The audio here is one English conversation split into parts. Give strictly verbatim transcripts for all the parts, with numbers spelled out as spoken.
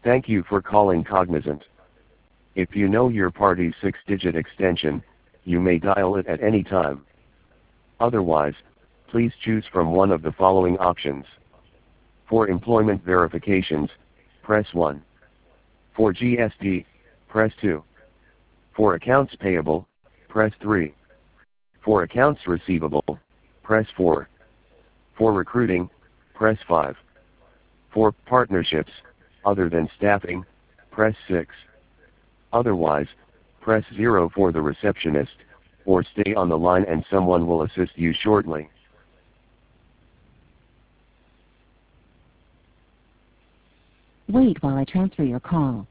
Thank you for calling Cognizant. If you know your party's six-digit extension, you may dial it at any time. Otherwise, please choose from one of the following options. For employment verifications, press one. For G S T, press two. For accounts payable, press three. For accounts receivable, press four. For recruiting, press five. For partnerships, other than staffing, press six. Otherwise, press zero for the receptionist, or stay on the line and someone will assist you shortly. Wait while I transfer your call.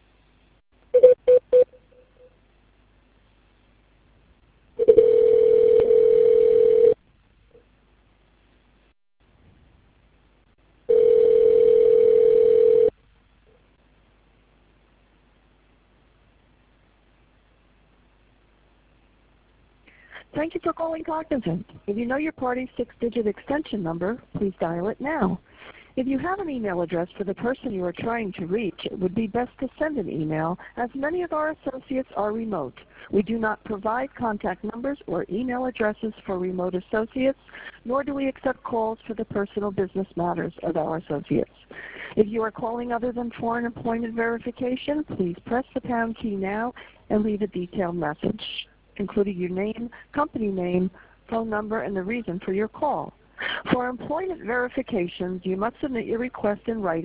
Thank you for calling Cognizant. If you know your party's six-digit extension number, please dial it now. If you have an email address for the person you are trying to reach, it would be best to send an email, as many of our associates are remote. We do not provide contact numbers or email addresses for remote associates, nor do we accept calls for the personal business matters of our associates. If you are calling other than for an employment verification, please press the pound key now and leave a detailed message, including your name, company name, phone number, and the reason for your call. For employment verifications, you must submit your request in writing